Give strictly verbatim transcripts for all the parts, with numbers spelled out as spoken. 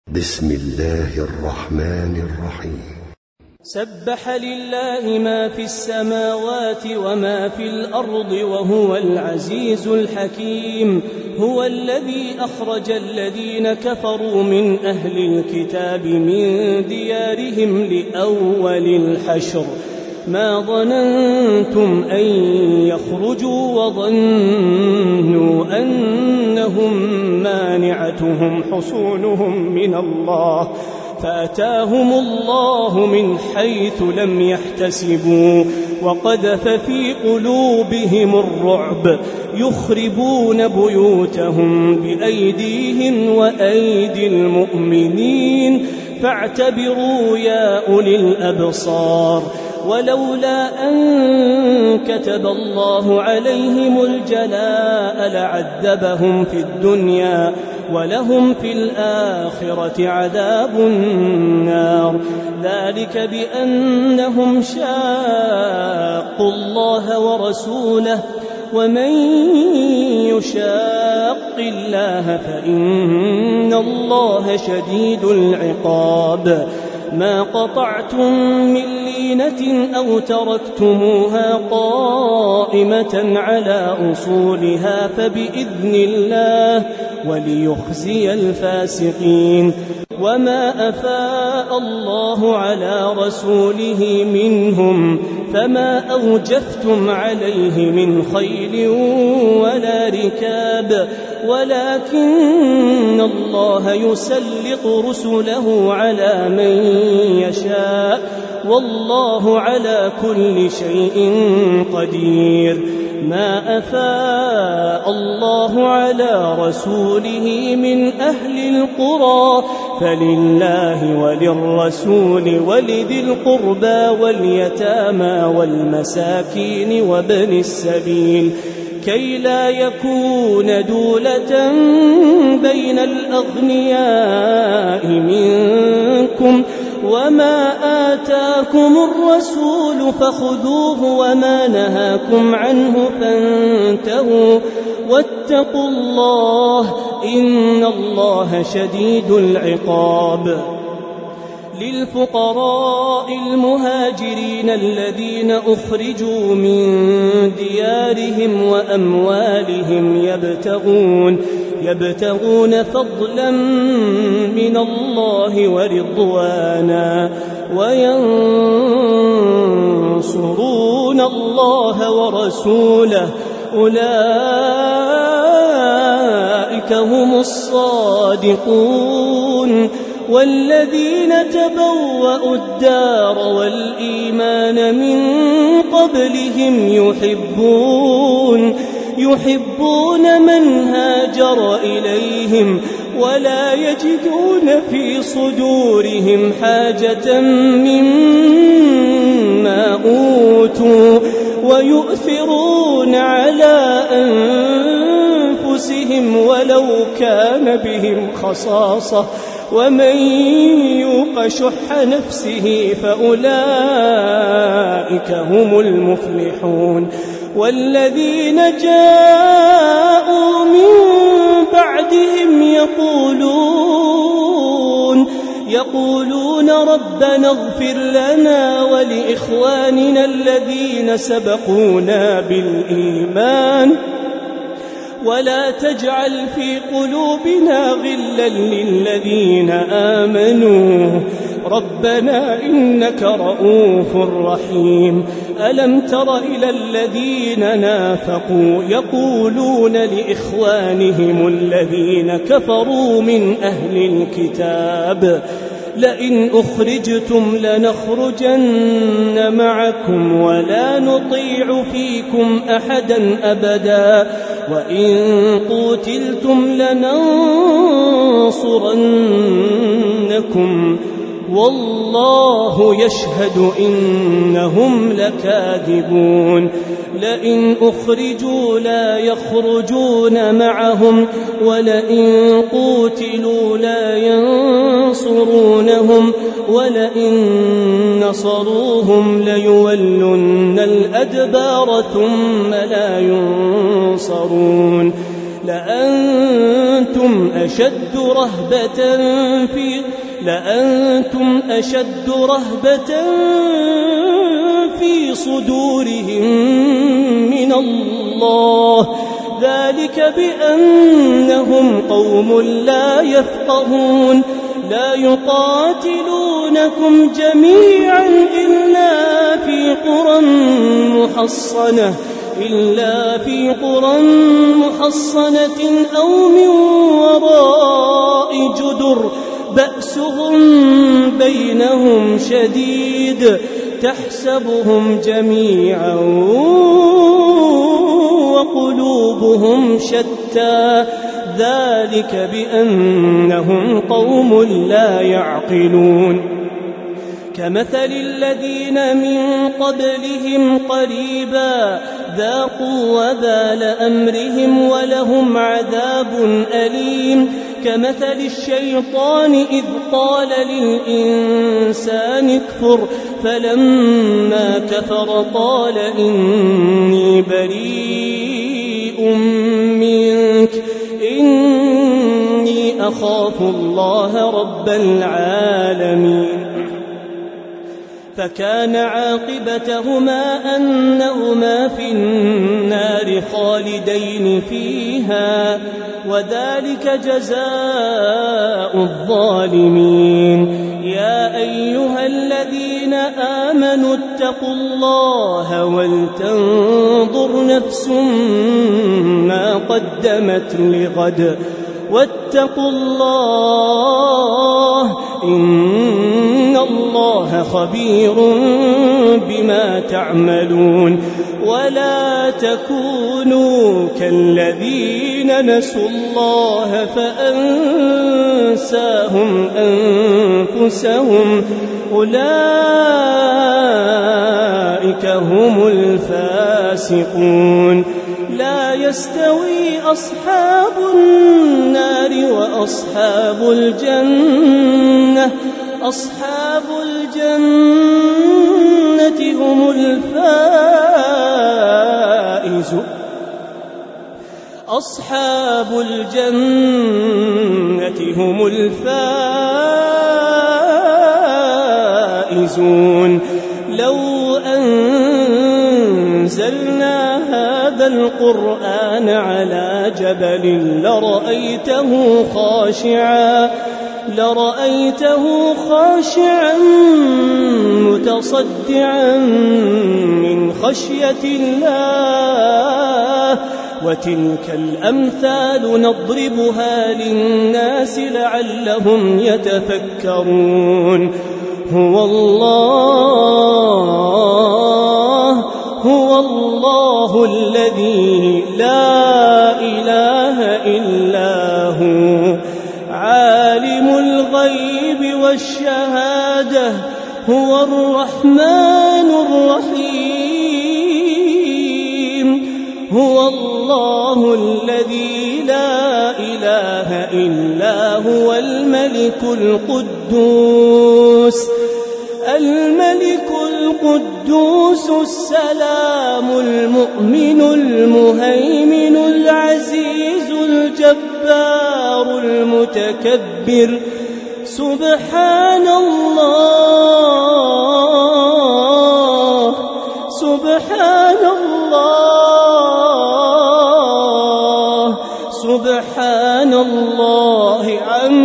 بسم الله الرحمن الرحيم. سبح لله ما في السماوات وما في الأرض وهو العزيز الحكيم. هو الذي أخرج الذين كفروا من أهل الكتاب من ديارهم لأول الحشر ما ظننتم أن يخرجوا وظنوا أنهم مانعتهم حصونهم من الله فأتاهم الله من حيث لم يحتسبوا وقذف في قلوبهم الرعب يخربون بيوتهم بأيديهم وأيدي المؤمنين فاعتبروا يا أولي الأبصار. ولولا أن كتب الله عليهم الجلاء لعذبهم في الدنيا ولهم في الآخرة عذاب النار. ذلك بأنهم شاقوا الله ورسوله ومن يشاق الله فإن الله شديد العقاب. ما قطعتم من لينة أو تركتموها قائمة على أصولها فبإذن الله وليخزي الفاسقين. وما أفاء الله على رسوله منهم فما أوجفتم عليه من خيل ولا ركاب ولكن الله يسلط رسله على من يشاء والله على كل شيء قدير. ما أفاء الله على رسوله من أهل القرى فلله وللرسول ولذي القربى واليتامى والمساكين وابن السبيل كي لا يكون دولة بين الأغنياء منكم. وما آتاكم الرسول فخذوه وما نهاكم عنه فانتهوا واتقوا الله إن الله شديد العقاب. للفقراء المهاجرين الذين أخرجوا من ديارهم وأموالهم يبتغون يبتغون فضلا من الله ورضوانا وينصرون الله ورسوله أولئك هم الصادقون. والذين تبوأوا الدار والإيمان من قبلهم يحبون يحبون من هاجر إليهم ولا يجدون في صدورهم حاجة مما أوتوا ويؤثرون على أنفسهم ولو كان بهم خصاصة ومن يوق شح نفسه فأولئك هم المفلحون. والذين جاءوا من بعدهم يقولون يقولون ربنا اغفر لنا ولإخواننا الذين سبقونا بالإيمان ولا تجعل في قلوبنا غلا للذين آمنوا ربنا إنك رؤوف رحيم. ألم تر إلى الذين نافقوا يقولون لإخوانهم الذين كفروا من أهل الكتاب لئن أخرجتم لنخرجن معكم ولا نطيع فيكم أحدا أبدا وإن قتلتم لننصرنكم والله يشهد إنهم لكاذبون. لئن أخرجوا لا يخرجون معهم ولئن قتلوا لا ينصرونهم ولئن نصروهم ليولن الأدبار ثم لا ينصرون. لأنتم لأنتم أشد رهبة في لأنتم أشد رهبة في صدورهم من الله ذلك بأنهم قوم لا يفقهون لا يقاتلونكم جميعا إلا في قرى محصنة إلا في قرى محصنة أو من وراء جدر بأسهم بينهم شديد تحسبهم جميعا وقلوبهم شتى ذلك بأنهم قوم لا يعقلون كمثل الذين من قبلهم قريبا ذاقوا وبال أمرهم ولهم عذاب أليم كمثل الشيطان إذ قال للإنسان اكفر فلما كفر قال إني بريء منك إني أخاف الله رب العالمين فكان عاقبتهما أنهما في النار خالدين فيها وذلك جزاء الظالمين يا أيها الذين آمنوا اتقوا الله ولتنظر نفس ما قدمت لغد واتقوا الله إن الله خبير بما تعملون ولا تكونوا كالذين نسوا الله فأنساهم أنفسهم أولئك هم الفاسقون لا يستوي أصحاب النار وأصحاب الجنة أصحاب الجنة هم الفائزون أصحاب الجنة هم الفائزون لو أنزلنا هذا القرآن على جبل لرأيته خاشعا لرأيته خاشعا متصدعا من خشية الله وتلك الأمثال نضربها للناس لعلهم يتفكرون هو الله هو الله الذي لا إله إلا هو عالم الغيب والشهادة هو الرحمن الرحيم هو الله الذي لا إله إلا هو الملك القدوس الملك القدوس السلام المؤمن المهيمن العزيز الجبار المتكبر سبحان الله سبحان الله سبحان الله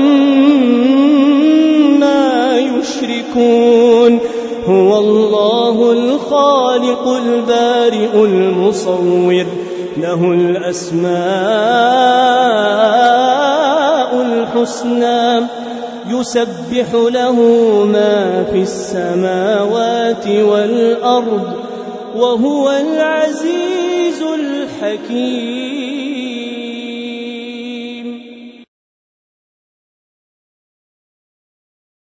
عما يشركون هو الله الخالق البارئ المصور له الأسماء الحسنى يسبح له ما في السماوات والأرض وهو العزيز الحكيم